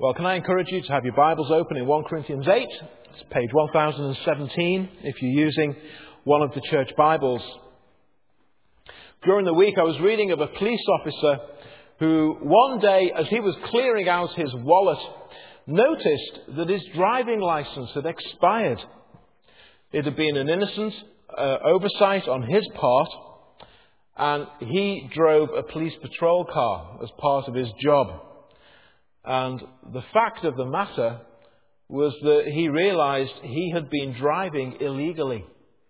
Well, can I encourage you to have your Bibles open in 1 Corinthians 8? It's page 1017 if you're using one of the church Bibles. During the week I was reading of a police officer who one day, as he was clearing out his wallet, noticed that his driving license had expired. It had been an innocent oversight on his part, and he drove a police patrol car as part of his job. And the fact of the matter was that he realized he had been driving illegally.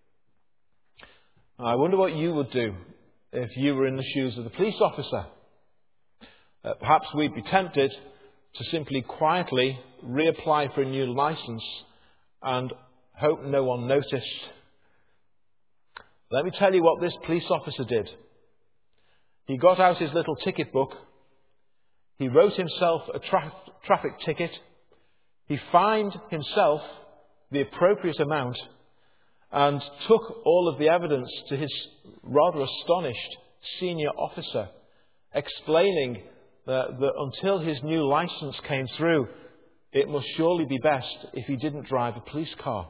I wonder what you would do if you were in the shoes of the police officer. Perhaps we'd be tempted to simply quietly reapply for a new license and hope no one noticed. Let me tell you what this police officer did. He got out his little ticket book. He wrote himself a traffic ticket. He fined himself the appropriate amount and took all of the evidence to his rather astonished senior officer, explaining that until his new license came through, it must surely be best if he didn't drive a police car.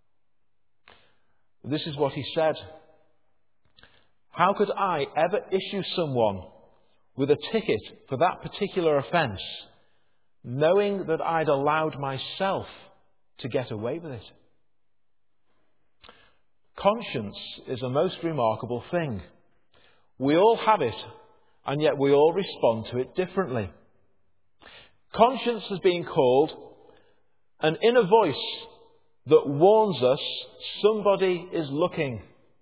This is what he said. How could I ever issue someone with a ticket for that particular offence, knowing that I'd allowed myself to get away with it? Conscience is a most remarkable thing. We all have it, and yet we all respond to it differently. Conscience has been called an inner voice that warns us somebody is looking.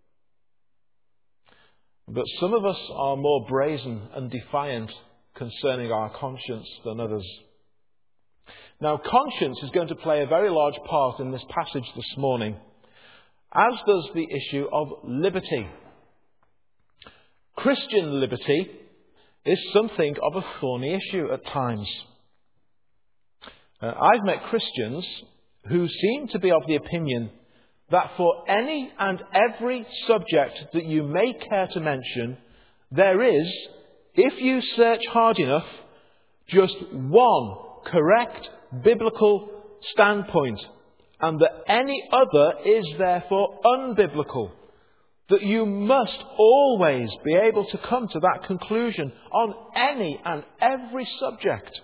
But some of us are more brazen and defiant concerning our conscience than others. Now, conscience is going to play a very large part in this passage this morning, as does the issue of liberty. Christian liberty is something of a thorny issue at times. I've met Christians who seem to be of the opinion that for any and every subject that you may care to mention, there is, if you search hard enough, just one correct biblical standpoint, and that any other is therefore unbiblical. That you must always be able to come to that conclusion on any and every subject.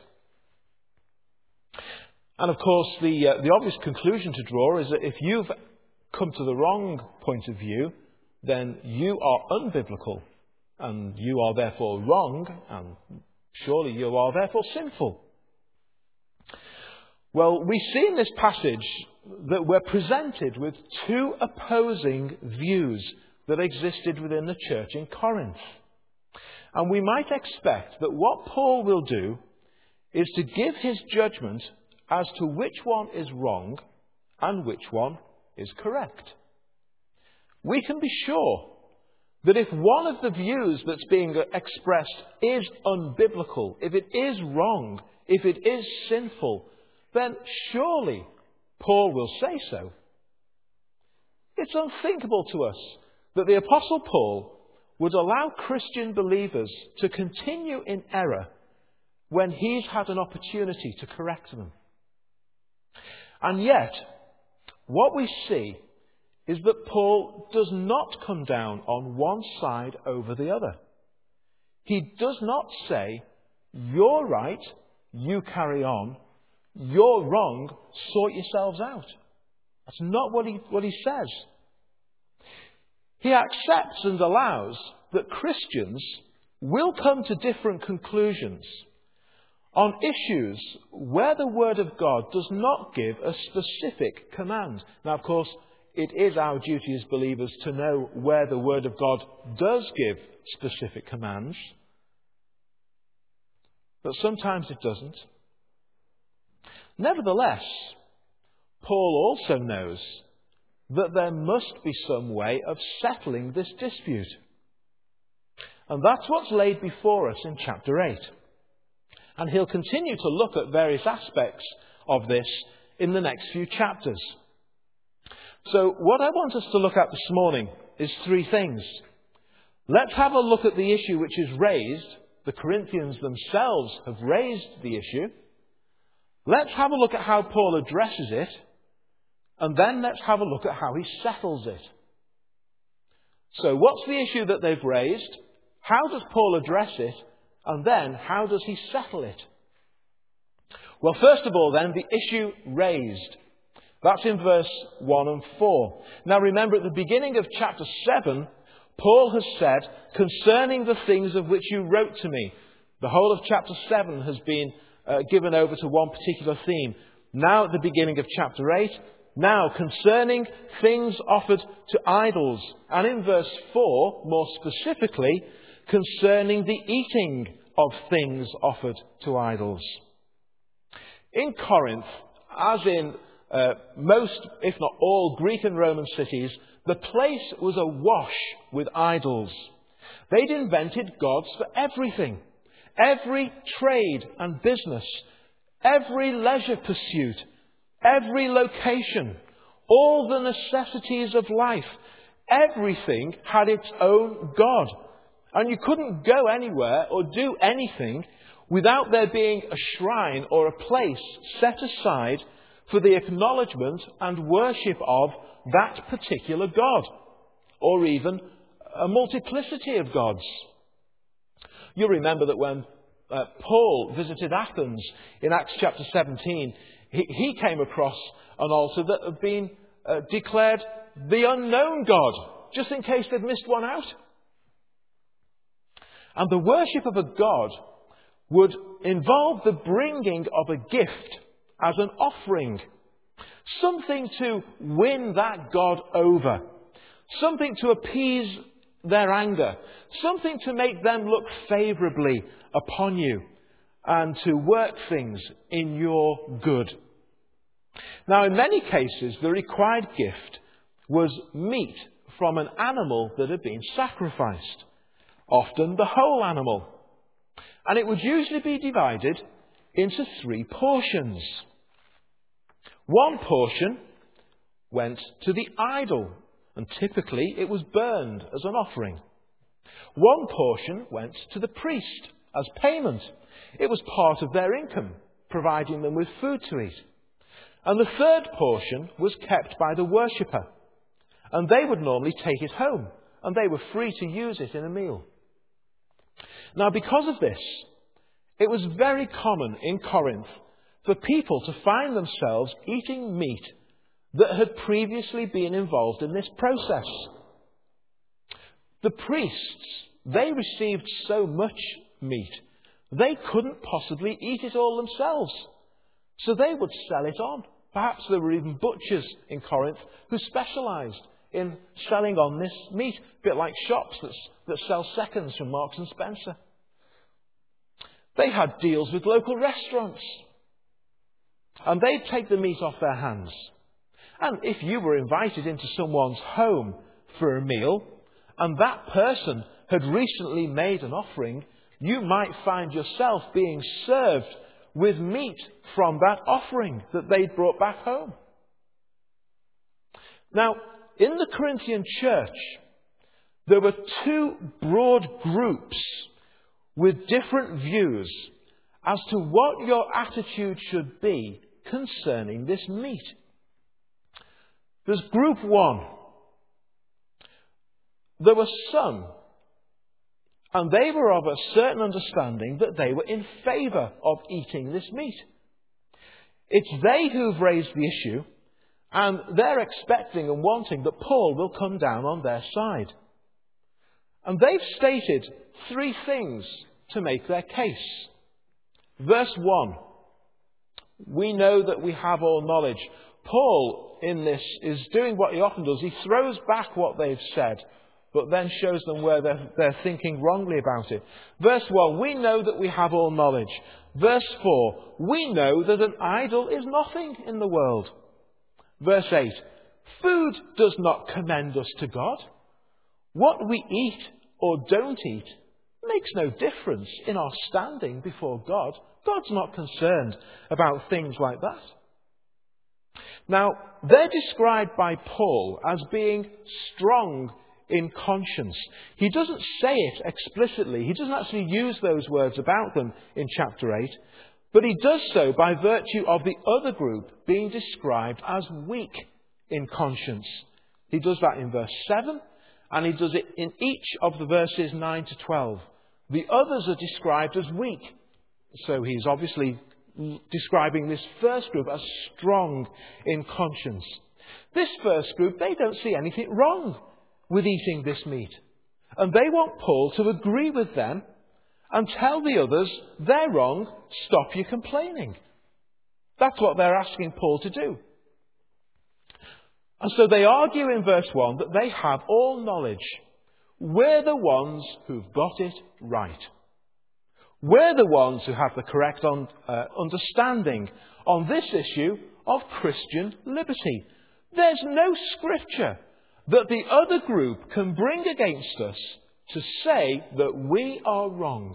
And of course, the obvious conclusion to draw is that if you've come to the wrong point of view, then you are unbiblical, and you are therefore wrong, and surely you are therefore sinful. Well, we see in this passage that we're presented with two opposing views that existed within the church in Corinth. And we might expect that what Paul will do is to give his judgment as to which one is wrong and which one is correct. We can be sure that if one of the views that's being expressed is unbiblical, if it is wrong, if it is sinful, then surely Paul will say so. It's unthinkable to us that the Apostle Paul would allow Christian believers to continue in error when he's had an opportunity to correct them. And yet, what we see is that Paul does not come down on one side over the other. He does not say, you're right, you carry on, you're wrong, sort yourselves out. That's not what he says. He accepts and allows that Christians will come to different conclusions on issues where the Word of God does not give a specific command. Now, of course, it is our duty as believers to know where the Word of God does give specific commands. But sometimes it doesn't. Nevertheless, Paul also knows that there must be some way of settling this dispute. And that's what's laid before us in chapter 8. And he'll continue to look at various aspects of this in the next few chapters. So what I want us to look at this morning is three things. Let's have a look at the issue which is raised. The Corinthians themselves have raised the issue. Let's have a look at how Paul addresses it, and then let's have a look at how he settles it. So what's the issue that they've raised? How does Paul address it? And then how does he settle it? Well, first of all then, the issue raised. That's in verse 1 and 4. Now remember, at the beginning of chapter 7, Paul has said, concerning the things of which you wrote to me. The whole of chapter 7 has been given over to one particular theme. Now at the beginning of chapter 8, now concerning things offered to idols. And in verse 4, more specifically, concerning the eating of things offered to idols. In Corinth, as in most, if not all, Greek and Roman cities, the place was awash with idols. They'd invented gods for everything. Every trade and business, every leisure pursuit, every location, all the necessities of life, everything had its own god. And you couldn't go anywhere or do anything without there being a shrine or a place set aside for the acknowledgement and worship of that particular god, or even a multiplicity of gods. You'll remember that when Paul visited Athens in Acts chapter 17, he came across an altar that had been declared the unknown God, just in case they'd missed one out. And the worship of a god would involve the bringing of a gift as an offering. Something to win that god over. Something to appease their anger. Something to make them look favourably upon you and to work things in your good. Now, in many cases, the required gift was meat from an animal that had been sacrificed. Often the whole animal. And it would usually be divided into 3 portions. One portion went to the idol, and typically it was burned as an offering. One portion went to the priest as payment. It was part of their income, providing them with food to eat. And the third portion was kept by the worshipper, and they would normally take it home, and they were free to use it in a meal. Now, because of this, it was very common in Corinth for people to find themselves eating meat that had previously been involved in this process. The priests, they received so much meat, they couldn't possibly eat it all themselves. So they would sell it on. Perhaps there were even butchers in Corinth who specialised in selling on this meat, a bit like shops that sell seconds from Marks and Spencer. They had deals with local restaurants, and they'd take the meat off their hands. And if you were invited into someone's home for a meal, and that person had recently made an offering, you might find yourself being served with meat from that offering that they'd brought back home. Now, in the Corinthian church, there were 2 broad groups with different views as to what your attitude should be concerning this meat. There's group 1. There were some, and they were of a certain understanding that they were in favour of eating this meat. It's they who've raised the issue, and they're expecting and wanting that Paul will come down on their side. And they've stated 3 things to make their case. Verse 1, we know that we have all knowledge. Paul, in this, is doing what he often does. He throws back what they've said, but then shows them where they're thinking wrongly about it. Verse 1, we know that we have all knowledge. Verse 4, we know that an idol is nothing in the world. Verse 8, food does not commend us to God. What we eat or don't eat makes no difference in our standing before God. God's not concerned about things like that. Now, they're described by Paul as being strong in conscience. He doesn't say it explicitly. He doesn't actually use those words about them in chapter 8. But he does so by virtue of the other group being described as weak in conscience. He does that in verse 7, and he does it in each of the verses 9 to 12. The others are described as weak. So he's obviously describing this first group as strong in conscience. This first group, they don't see anything wrong with eating this meat. And they want Paul to agree with them and tell the others they're wrong, stop your complaining. That's what they're asking Paul to do. And so they argue in verse 1 that they have all knowledge. We're the ones who've got it right. We're the ones who have the correct understanding on this issue of Christian liberty. There's no scripture that the other group can bring against us to say that we are wrong.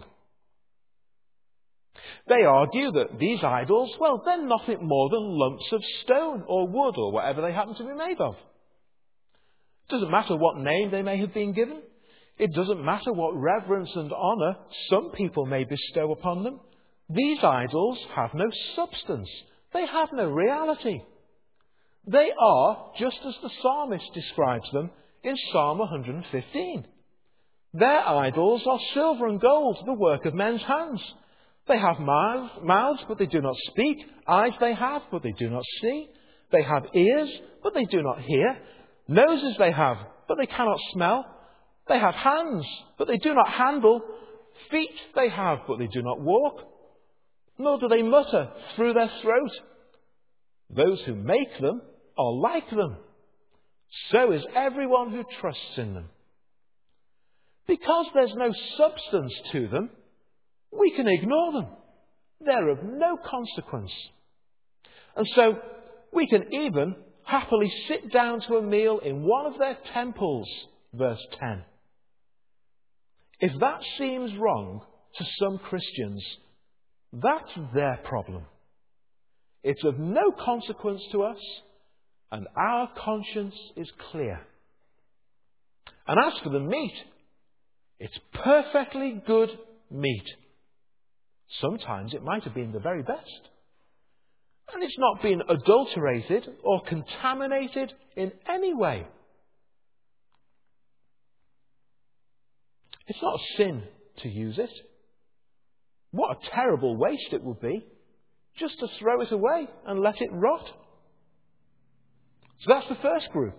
They argue that these idols, well, they're nothing more than lumps of stone or wood or whatever they happen to be made of. It doesn't matter what name they may have been given. It doesn't matter what reverence and honour some people may bestow upon them. These idols have no substance. They have no reality. They are, just as the psalmist describes them in Psalm 115. Their idols are silver and gold, the work of men's hands. They have mouths, but they do not speak. Eyes they have, but they do not see. They have ears, but they do not hear. Noses they have, but they cannot smell. They have hands, but they do not handle. Feet they have, but they do not walk. Nor do they mutter through their throat. Those who make them are like them. So is everyone who trusts in them. Because there's no substance to them, we can ignore them. They're of no consequence. And so we can even happily sit down to a meal in one of their temples, verse 10. If that seems wrong to some Christians, that's their problem. It's of no consequence to us, and our conscience is clear. And as for the meat, it's perfectly good meat. Sometimes it might have been the very best. And it's not been adulterated or contaminated in any way. It's not a sin to use it. What a terrible waste it would be just to throw it away and let it rot. So that's the first group.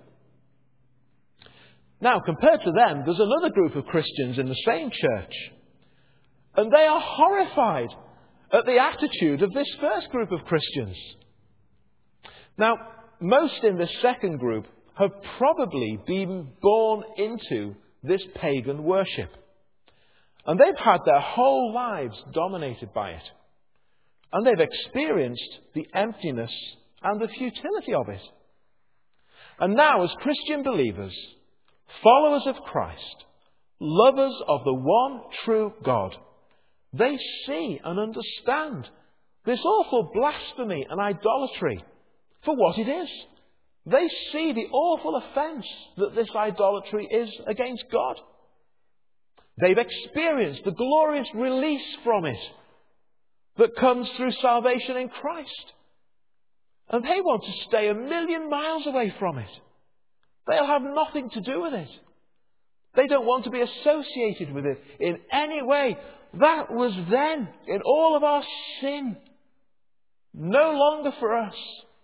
Now, compared to them, there's another group of Christians in the same church. And they are horrified at the attitude of this first group of Christians. Now, most in this second group have probably been born into this pagan worship. And they've had their whole lives dominated by it. And they've experienced the emptiness and the futility of it. And now, as Christian believers, followers of Christ, lovers of the one true God, they see and understand this awful blasphemy and idolatry for what it is. They see the awful offence that this idolatry is against God. They've experienced the glorious release from it that comes through salvation in Christ. And they want to stay 1,000,000 miles away from it. They'll have nothing to do with it. They don't want to be associated with it in any way. That was then, in all of our sin. No longer for us.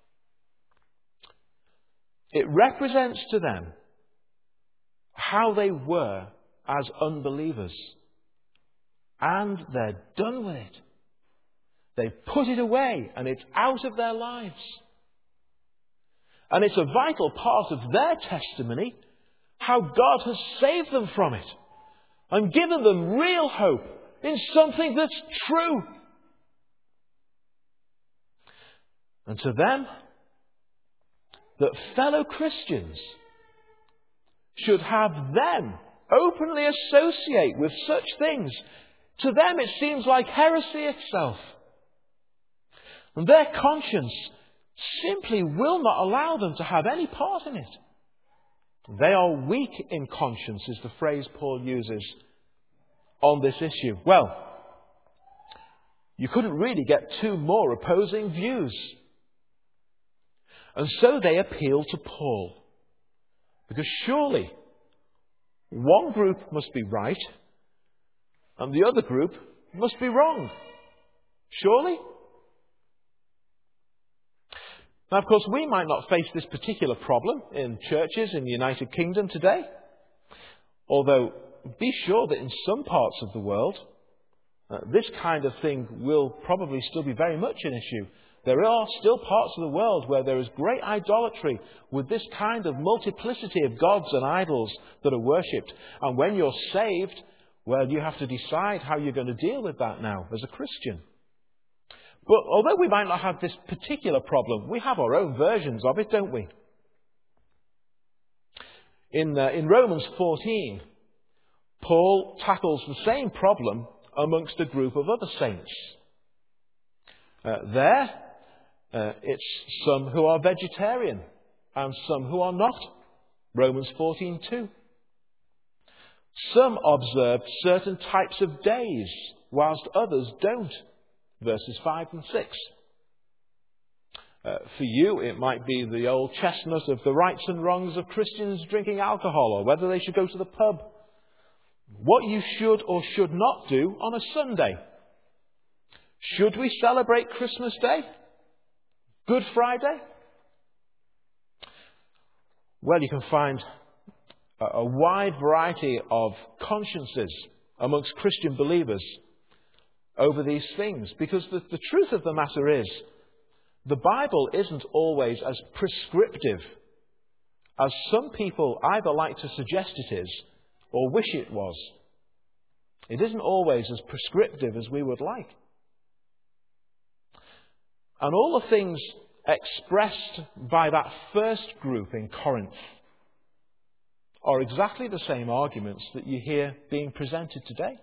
It represents to them how they were as unbelievers. And they're done with it. They've put it away and it's out of their lives. And it's a vital part of their testimony how God has saved them from it and given them real hope in something that's true. And to them, that fellow Christians should have them openly associate with such things, to them it seems like heresy itself. And their conscience simply will not allow them to have any part in it. They are weak in conscience, is the phrase Paul uses on this issue. Well, You couldn't really get two more opposing views. And so they appeal to Paul. Because surely one group must be right and the other group must be wrong. Surely? Now, of course, we might not face this particular problem in churches in the United Kingdom today. Although, be sure that in some parts of the world, this kind of thing will probably still be very much an issue. There are still parts of the world where there is great idolatry with this kind of multiplicity of gods and idols that are worshipped. And when you're saved, well, you have to decide how you're going to deal with that now as a Christian. But although we might not have this particular problem, we have our own versions of it, don't we? In Romans 14, Paul tackles the same problem amongst a group of other saints. It's some who are vegetarian and some who are not. Romans 14:2. Some observe certain types of days, whilst others don't. Verses 5 and 6. For you, it might be the old chestnut of the rights and wrongs of Christians drinking alcohol, or whether they should go to the pub. What you should or should not do on a Sunday. Should we celebrate Christmas Day? Good Friday? Well, you can find a wide variety of consciences amongst Christian believers over these things. Because the truth of the matter is, the Bible isn't always as prescriptive as some people either like to suggest it is or wish it was. It isn't always as prescriptive as we would like. And all the things expressed by that first group in Corinth are exactly the same arguments that you hear being presented today.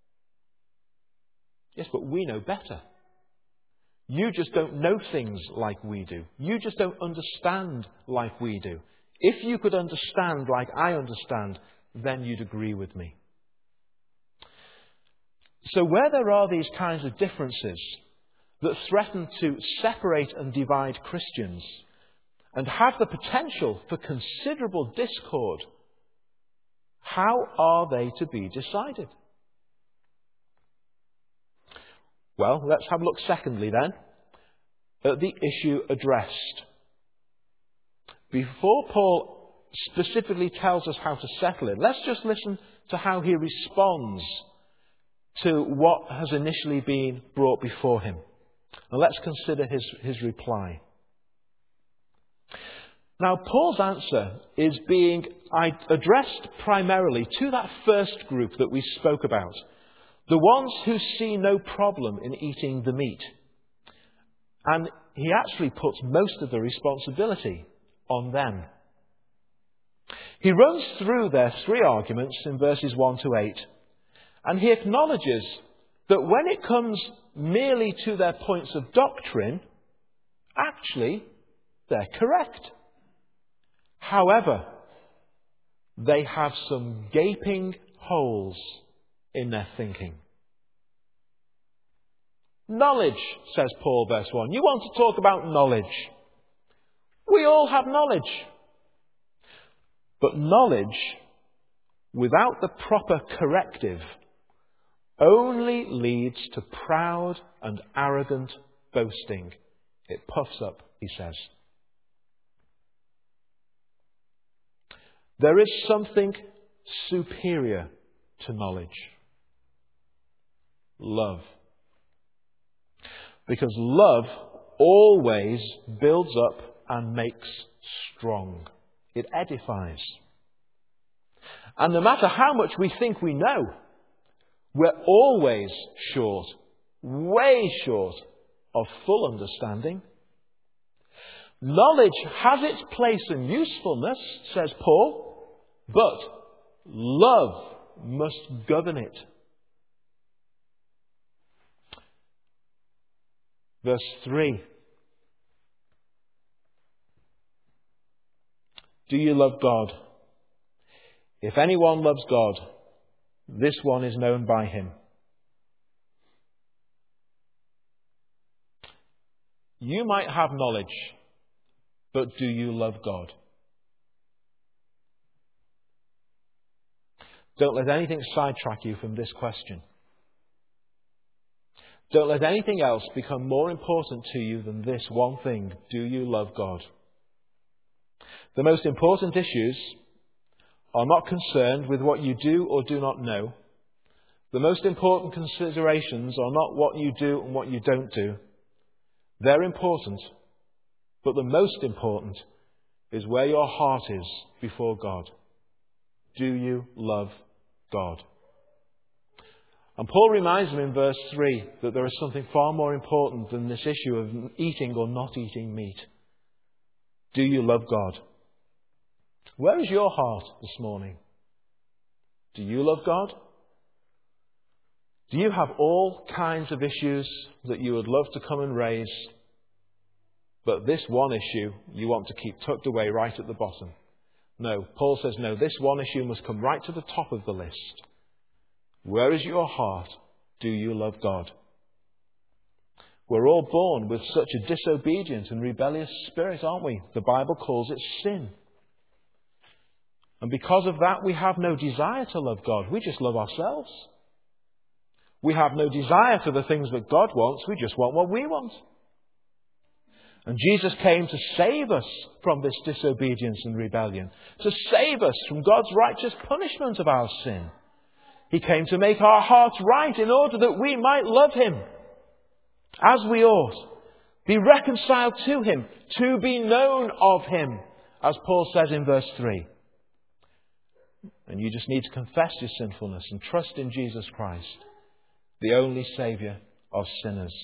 Yes, but we know better. You just don't know things like we do. You just don't understand like we do. If you could understand like I understand, then you'd agree with me. So where there are these kinds of differences that threaten to separate and divide Christians and have the potential for considerable discord, how are they to be decided? Well, let's have a look secondly then at the issue addressed. Before Paul specifically tells us how to settle it, let's just listen to how he responds to what has initially been brought before him. And let's consider his reply. Now, Paul's answer is being addressed primarily to that first group that we spoke about. The ones who see no problem in eating the meat. And he actually puts most of the responsibility on them. He runs through their three arguments in verses 1 to 8. And he acknowledges that when it comes merely to their points of doctrine, actually, they're correct. However, they have some gaping holes in their thinking. Knowledge, says Paul, verse 1. You want to talk about knowledge. We all have knowledge. But knowledge, without the proper corrective, only leads to proud and arrogant boasting. It puffs up, he says. There is something superior to knowledge. Love. Because love always builds up and makes strong. It edifies. And no matter how much we think we know, we're always short, way short of full understanding. Knowledge has its place and usefulness, says Paul, but love must govern it. Verse 3. Do you love God? If anyone loves God, this one is known by him. You might have knowledge, but do you love God? Don't let anything sidetrack you from this question. Don't let anything else become more important to you than this one thing. Do you love God? The most important issues are not concerned with what you do or do not know. The most important considerations are not what you do and what you don't do. They're important, but the most important is where your heart is before God. Do you love God? And Paul reminds them in verse 3 that there is something far more important than this issue of eating or not eating meat. Do you love God? Where is your heart this morning? Do you love God? Do you have all kinds of issues that you would love to come and raise, but this one issue you want to keep tucked away right at the bottom? No, Paul says no, this one issue must come right to the top of the list. Where is your heart? Do you love God? We're all born with such a disobedient and rebellious spirit, aren't we? The Bible calls it sin. And because of that, we have no desire to love God. We just love ourselves. We have no desire for the things that God wants. We just want what we want. And Jesus came to save us from this disobedience and rebellion, to save us from God's righteous punishment of our sin. He came to make our hearts right in order that we might love Him as we ought, be reconciled to Him, to be known of Him, as Paul says in verse 3. And you just need to confess your sinfulness and trust in Jesus Christ, the only Saviour of sinners.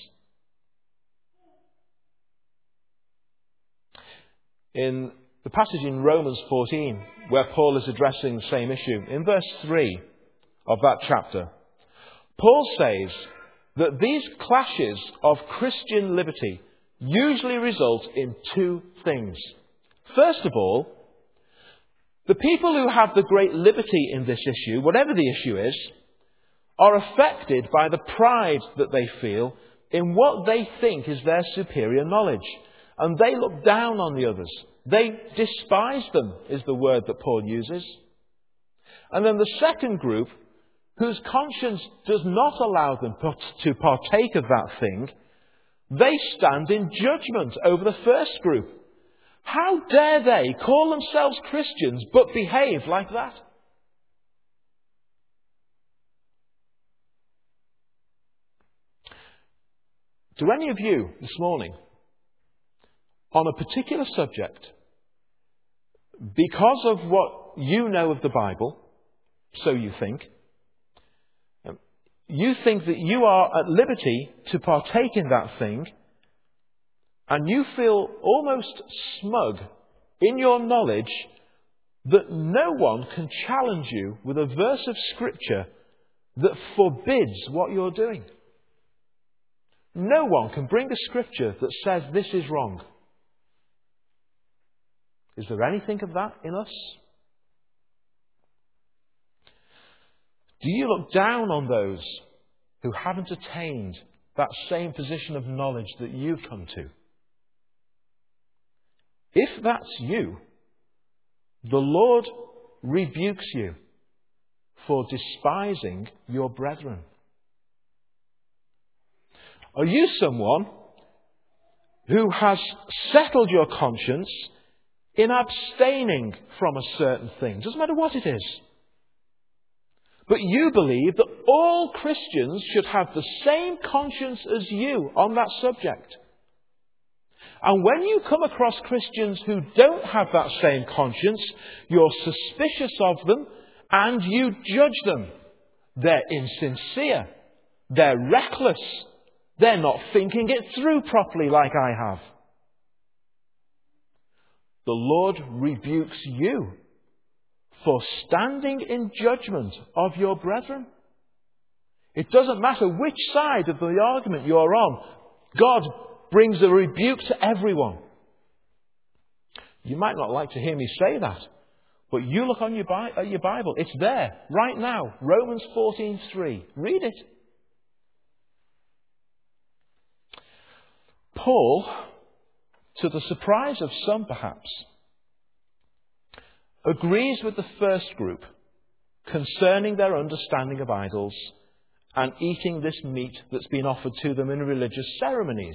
In the passage in Romans 14, where Paul is addressing the same issue, in verse 3 of that chapter, Paul says that these clashes of Christian liberty usually result in two things. First of all, the people who have the great liberty in this issue, whatever the issue is, are affected by the pride that they feel in what they think is their superior knowledge. And they look down on the others. They despise them, is the word that Paul uses. And then the second group, whose conscience does not allow them to partake of that thing, they stand in judgment over the first group. How dare they call themselves Christians but behave like that? Do any of you this morning, on a particular subject, because of what you know of the Bible, so you think that you are at liberty to partake in that thing, and you feel almost smug in your knowledge that no one can challenge you with a verse of Scripture that forbids what you're doing? No one can bring a Scripture that says this is wrong. Is there anything of that in us? Do you look down on those who haven't attained that same position of knowledge that you've come to? If that's you, the Lord rebukes you for despising your brethren. Are you someone who has settled your conscience in abstaining from a certain thing? Doesn't matter what it is. But you believe that all Christians should have the same conscience as you on that subject. And when you come across Christians who don't have that same conscience, you're suspicious of them and you judge them. They're insincere. They're reckless. They're not thinking it through properly like I have. The Lord rebukes you for standing in judgment of your brethren. It doesn't matter which side of the argument you're on. God brings a rebuke to everyone. You might not like to hear me say that, but you look on at your Bible. It's there right now. Romans 14:3. Read it. Paul to the surprise of some perhaps, agrees with the first group concerning their understanding of idols and eating this meat that's been offered to them in religious ceremonies.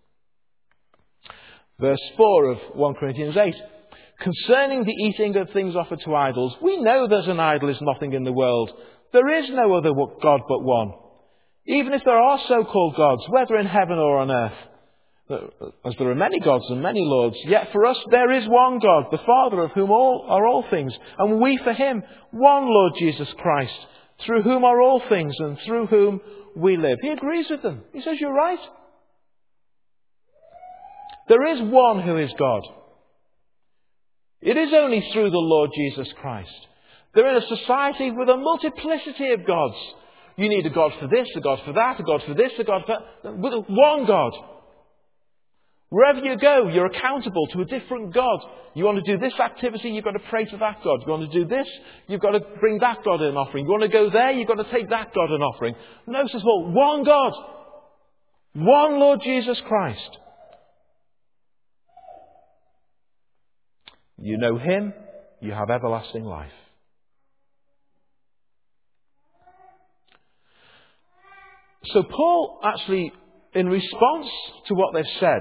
Verse 4 of 1 Corinthians 8. Concerning the eating of things offered to idols, we know there's an idol is nothing in the world. There is no other God but one. Even if there are so-called gods, whether in heaven or on earth, as there are many gods and many lords, yet for us there is one God, the Father of whom are all things, and we for him, one Lord Jesus Christ, through whom are all things and through whom we live. He agrees with them. He says, you're right. There is one who is God. It is only through the Lord Jesus Christ. They're in a society with a multiplicity of gods. You need a God for this, a God for that, a God for this, a God for that. With one God. Wherever you go, you're accountable to a different God. You want to do this activity, you've got to pray to that God. You want to do this, you've got to bring that God an offering. You want to go there, you've got to take that God an offering. No, says Paul, one God. One Lord Jesus Christ. You know him, you have everlasting life. So Paul actually, in response to what they've said,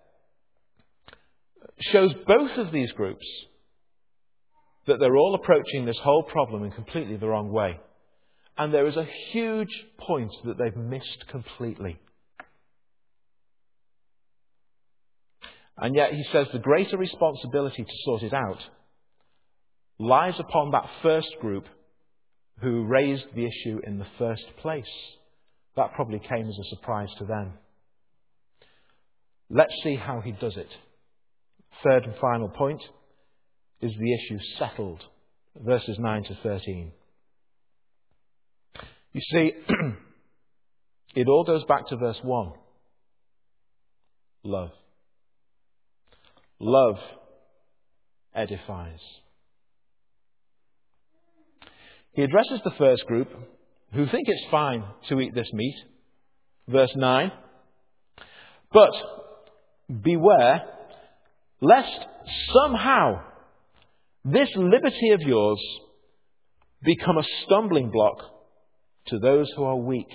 shows both of these groups that they're all approaching this whole problem in completely the wrong way. And there is a huge point that they've missed completely. And yet he says the greater responsibility to sort it out lies upon that first group who raised the issue in the first place. That probably came as a surprise to them. Let's see how he does it. Third and final point is the issue settled. Verses 9 to 13. You see, it all goes back to verse 1. Love. Love edifies. He addresses the first group who think it's fine to eat this meat. Verse 9. But beware lest somehow this liberty of yours become a stumbling block to those who are weak.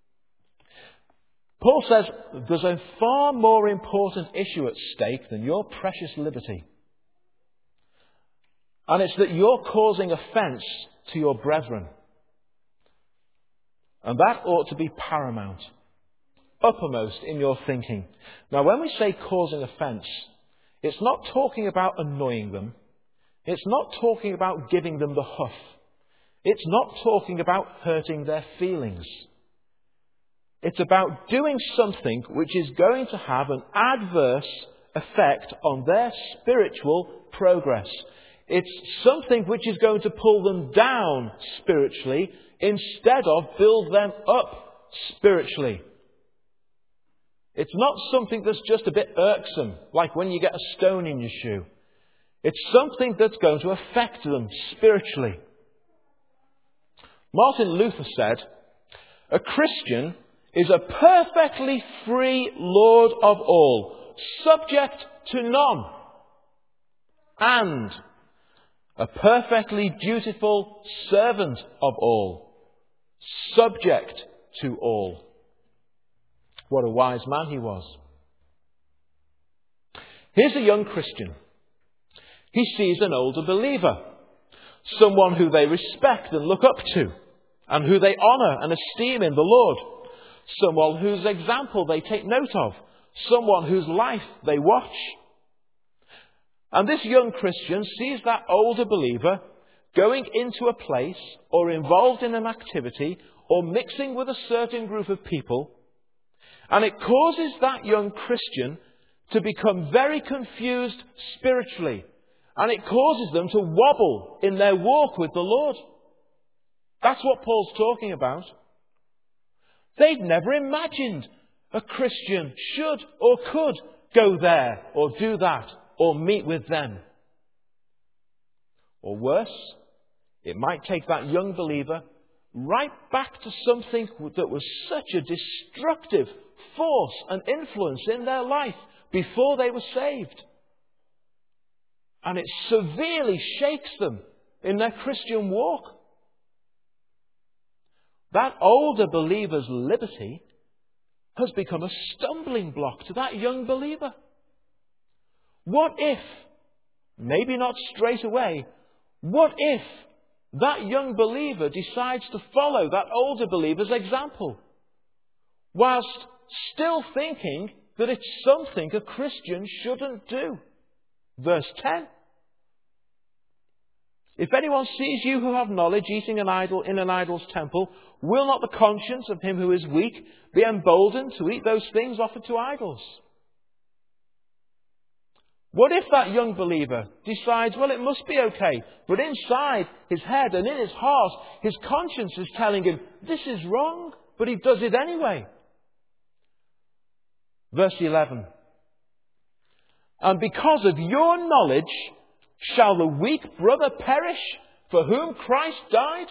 Paul says there's a far more important issue at stake than your precious liberty. And it's that you're causing offence to your brethren. And that ought to be paramount, uppermost in your thinking. Now, when we say causing offence, it's not talking about annoying them. It's not talking about giving them the huff. It's not talking about hurting their feelings. It's about doing something which is going to have an adverse effect on their spiritual progress. It's something which is going to pull them down spiritually instead of build them up spiritually. It's not something that's just a bit irksome, like when you get a stone in your shoe. It's something that's going to affect them spiritually. Martin Luther said, a Christian is a perfectly free Lord of all, subject to none, and a perfectly dutiful servant of all, subject to all. What a wise man he was. Here's a young Christian. He sees an older believer, someone who they respect and look up to, and who they honour and esteem in the Lord, someone whose example they take note of, someone whose life they watch. And this young Christian sees that older believer going into a place or involved in an activity or mixing with a certain group of people, and it causes that young Christian to become very confused spiritually, and it causes them to wobble in their walk with the Lord. That's what Paul's talking about. They'd never imagined a Christian should or could go there or do that or meet with them. Or worse, it might take that young believer right back to something that was such a destructive force and influence in their life. before they were saved. And it severely shakes them in their Christian walk. That older believer's liberty has become a stumbling block to that young believer. What if, maybe not straight away, what if that young believer decides to follow that older believer's example, whilst still thinking that it's something a Christian shouldn't do? Verse 10. If anyone sees you who have knowledge eating an idol in an idol's temple, will not the conscience of him who is weak be emboldened to eat those things offered to idols? What if that young believer decides, well, it must be okay, but inside his head and in his heart, his conscience is telling him, this is wrong, but he does it anyway? Verse 11. And because of your knowledge, shall the weak brother perish for whom Christ died?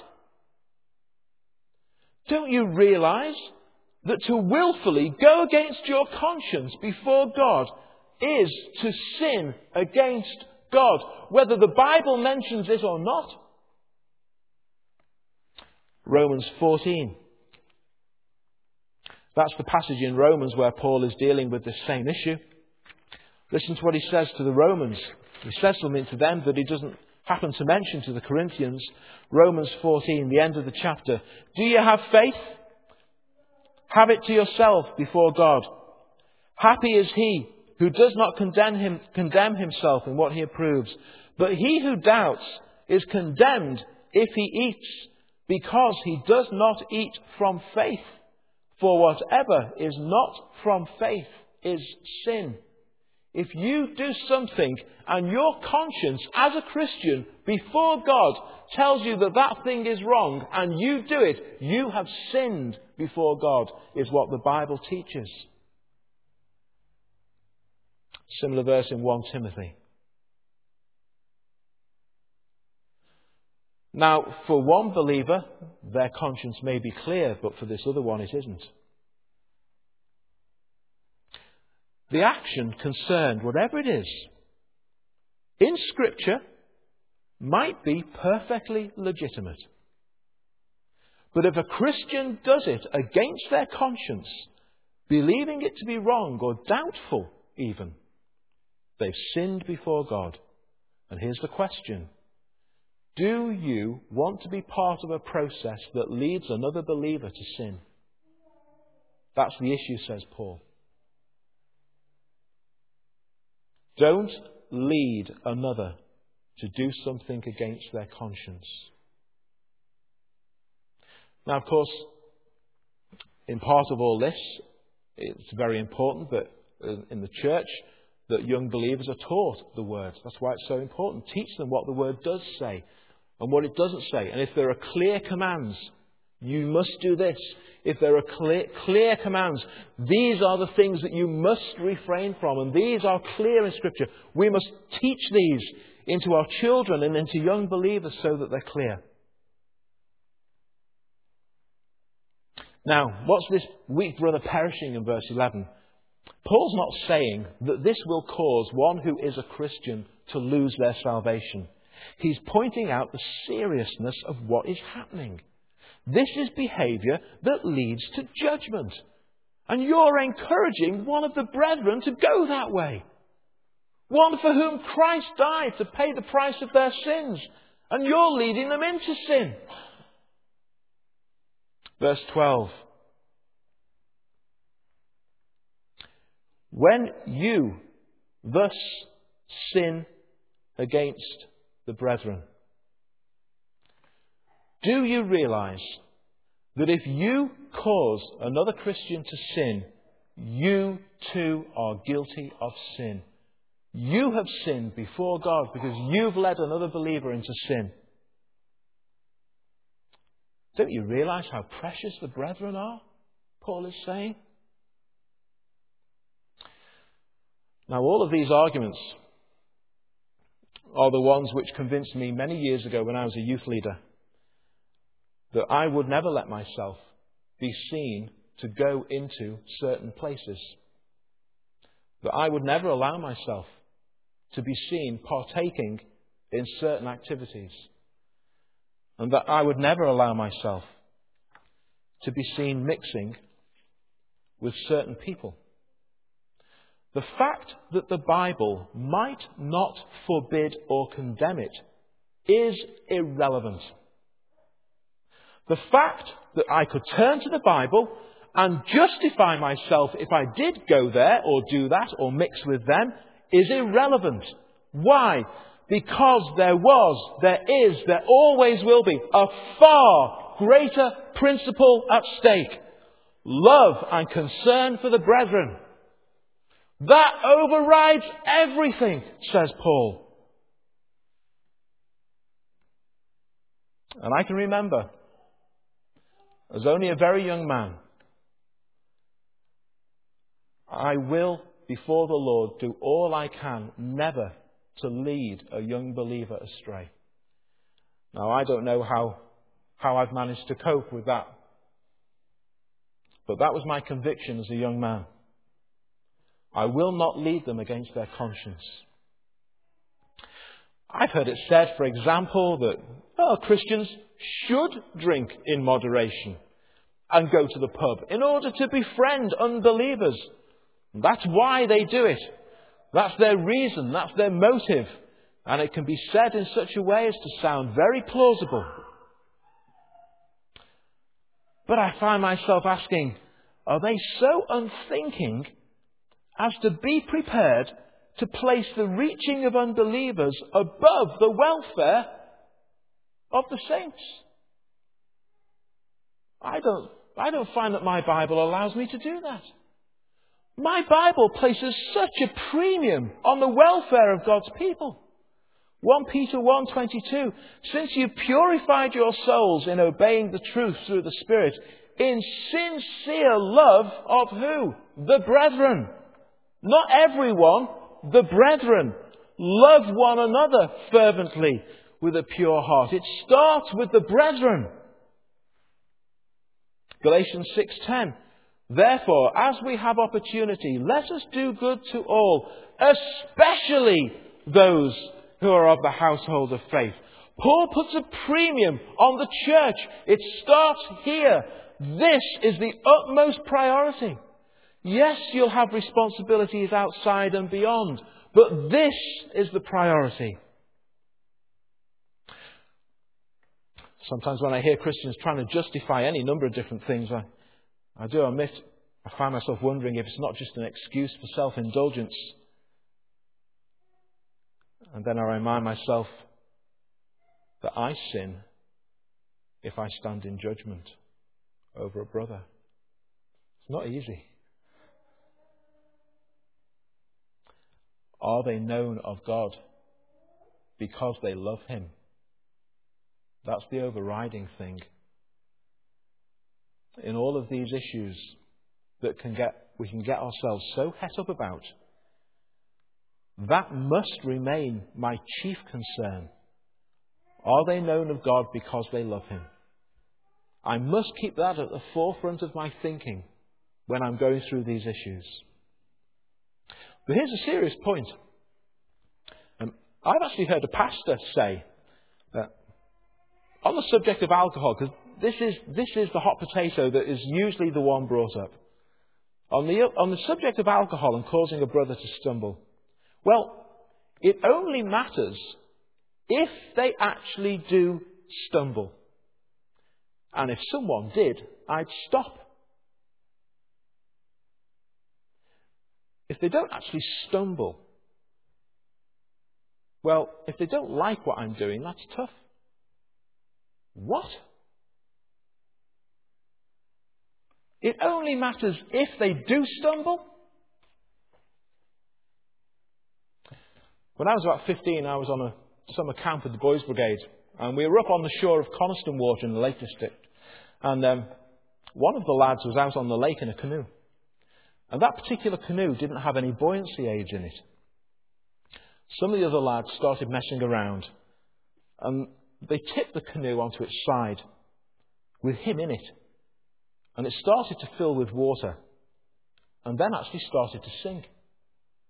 Don't you realize that to willfully go against your conscience before God is to sin against God, whether the Bible mentions it or not? Romans 14. That's the passage in Romans where Paul is dealing with this same issue. Listen to what he says to the Romans. He says something to them that he doesn't happen to mention to the Corinthians. Romans 14, the end of the chapter. Do you have faith? Have it to yourself before God. Happy is he who does not condemn himself in what he approves. But he who doubts is condemned if he eats, because he does not eat from faith. For whatever is not from faith is sin. If you do something and your conscience as a Christian before God tells you that that thing is wrong and you do it, you have sinned before God, is what the Bible teaches. Similar verse in 1 Timothy. Now, for one believer, their conscience may be clear, but for this other one it isn't. The action concerned, whatever it is, in Scripture might be perfectly legitimate. But if a Christian does it against their conscience, believing it to be wrong or doubtful even, they've sinned before God. And here's the question. Do you want to be part of a process that leads another believer to sin? That's the issue, says Paul. Don't lead another to do something against their conscience. Now, of course, in part of all this, it's very important that in the church that young believers are taught the Word. That's why it's so important. Teach them what the Word does say and what it doesn't say. And if there are clear commands, you must do this. If there are clear commands, these are the things that you must refrain from. And these are clear in Scripture. We must teach these into our children and into young believers so that they're clear. Now, what's this weak brother perishing in verse 11? Paul's not saying that this will cause one who is a Christian to lose their salvation. He's pointing out the seriousness of what is happening. This is behaviour that leads to judgment. And you're encouraging one of the brethren to go that way. One for whom Christ died to pay the price of their sins. And you're leading them into sin. Verse 12. When you thus sin against the brethren, do you realize that if you cause another Christian to sin, you too are guilty of sin? You have sinned before God because you've led another believer into sin. Don't you realize how precious the brethren are? Paul is saying. Now, all of these arguments are the ones which convinced me many years ago when I was a youth leader that I would never let myself be seen to go into certain places. that I would never allow myself to be seen partaking in certain activities, and that I would never allow myself to be seen mixing with certain people. The fact that the Bible might not forbid or condemn it is irrelevant. The fact that I could turn to the Bible and justify myself if I did go there or do that or mix with them is irrelevant. Why? Because there was, there is, there always will be a far greater principle at stake. Love and concern for the brethren. That overrides everything, says Paul. And I can remember, as only a very young man, I will, before the Lord, do all I can never to lead a young believer astray. Now, I don't know how I've managed to cope with that. But that was my conviction as a young man. I will not lead them against their conscience. I've heard it said, for example, that Christians should drink in moderation and go to the pub in order to befriend unbelievers. That's why they do it. That's their reason. That's their motive. And it can be said in such a way as to sound very plausible. But I find myself asking, are they so unthinking as to be prepared to place the reaching of unbelievers above the welfare of the saints? I don't find that my Bible allows me to do that. My Bible places such a premium on the welfare of God's people. 1 Peter 1:22, since you've purified your souls in obeying the truth through the Spirit, in sincere love of who? The brethren. Not everyone, the brethren. Love one another fervently with a pure heart. It starts with the brethren. Galatians 6:10. Therefore, as we have opportunity, let us do good to all, especially those who are of the household of faith. Paul puts a premium on the church. It starts here. This is the utmost priority. Yes, you'll have responsibilities outside and beyond, but this is the priority. Sometimes when I hear Christians trying to justify any number of different things, I do admit, I find myself wondering if it's not just an excuse for self-indulgence. And then I remind myself that I sin if I stand in judgment over a brother. It's not easy. Are they known of God because they love Him? That's the overriding thing. In all of these issues that we can get ourselves so het up about, that must remain my chief concern. Are they known of God because they love Him? I must keep that at the forefront of my thinking when I'm going through these issues. But here's a serious point. I've actually heard a pastor say that on the subject of alcohol, because this is the hot potato that is usually the one brought up. On the subject of alcohol and causing a brother to stumble, well, it only matters if they actually do stumble. And if someone did, I'd stop. If they don't actually stumble, well, if they don't like what I'm doing, that's tough. What? It only matters if they do stumble. When I was about 15, I was on a summer camp with the Boys Brigade. And we were up on the shore of Coniston Water in the Lake District. And one of the lads was out on the lake in a canoe. And that particular canoe didn't have any buoyancy aids in it. Some of the other lads started messing around. And they tipped the canoe onto its side with him in it. And it started to fill with water. And then actually started to sink.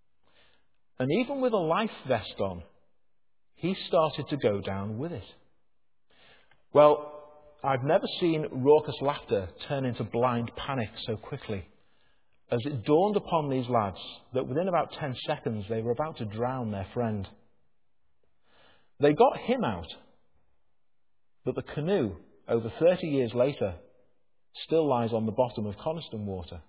And even with a life vest on, he started to go down with it. Well, I've never seen raucous laughter turn into blind panic so quickly, as it dawned upon these lads that within about 10 seconds they were about to drown their friend. They got him out, but the canoe, over 30 years later, still lies on the bottom of Coniston Water.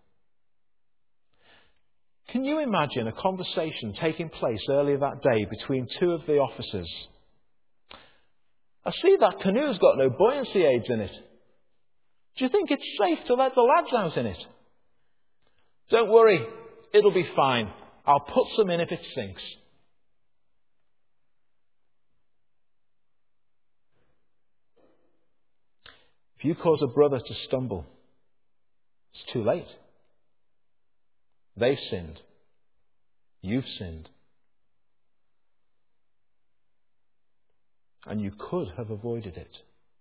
Can you imagine a conversation taking place earlier that day between two of the officers? I see that canoe's got no buoyancy aids in it. Do you think it's safe to let the lads out in it? Don't worry, it'll be fine. I'll put some in if it sinks. If you cause a brother to stumble, it's too late. They've sinned. You've sinned. And you could have avoided it.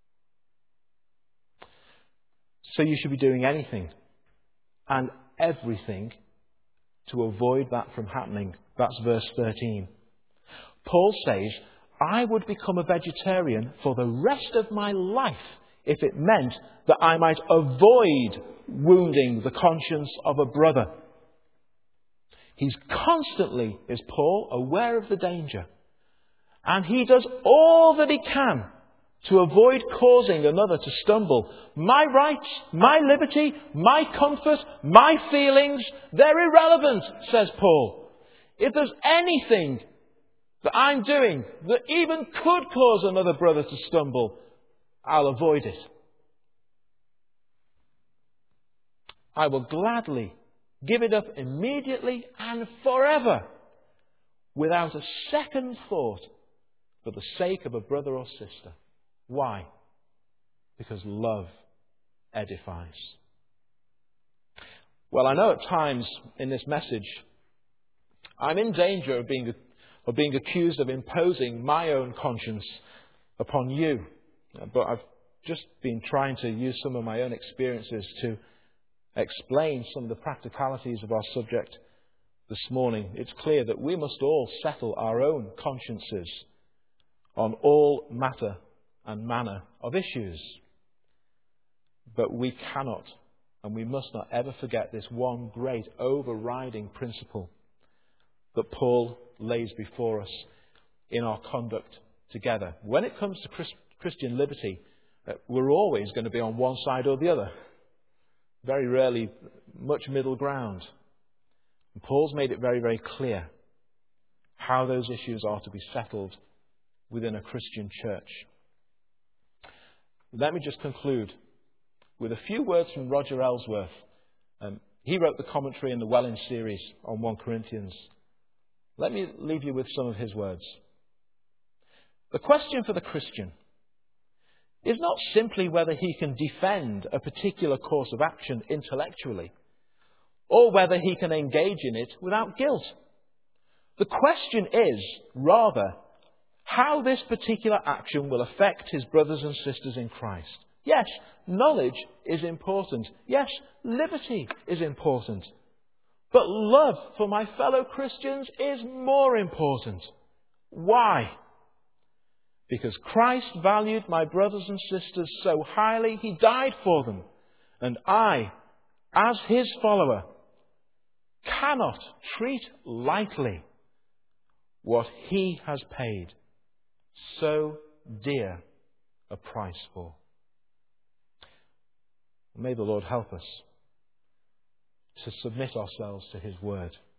So you should be doing anything and everything to avoid that from happening. That's verse 13. Paul says, I would become a vegetarian for the rest of my life if it meant that I might avoid wounding the conscience of a brother. He's constantly, is Paul, aware of the danger. And he does all that he can to avoid causing another to stumble. My rights, my liberty, my comfort, my feelings, they're irrelevant, says Paul. If there's anything that I'm doing that even could cause another brother to stumble, I'll avoid it. I will gladly give it up immediately and forever without a second thought for the sake of a brother or sister. Why? Because love edifies. Well, I know at times in this message I'm in danger of being accused of imposing my own conscience upon you. But I've just been trying to use some of my own experiences to explain some of the practicalities of our subject this morning. It's clear that we must all settle our own consciences on all matter and manner of issues. But we cannot and we must not ever forget this one great overriding principle that Paul lays before us in our conduct together. When it comes to Christian liberty, we're always going to be on one side or the other. Very rarely much middle ground. And Paul's made it very, very clear how those issues are to be settled within a Christian church. Let me just conclude with a few words from Roger Ellsworth. He wrote the commentary in the Welling series on 1 Corinthians. Let me leave you with some of his words. The question for the Christian is not simply whether he can defend a particular course of action intellectually, or whether he can engage in it without guilt. The question is, rather, how this particular action will affect his brothers and sisters in Christ. Yes, knowledge is important. Yes, liberty is important. But love for my fellow Christians is more important. Why? Because Christ valued my brothers and sisters so highly, he died for them. And I, as his follower, cannot treat lightly what he has paid so dear a price for. May the Lord help us to submit ourselves to his word.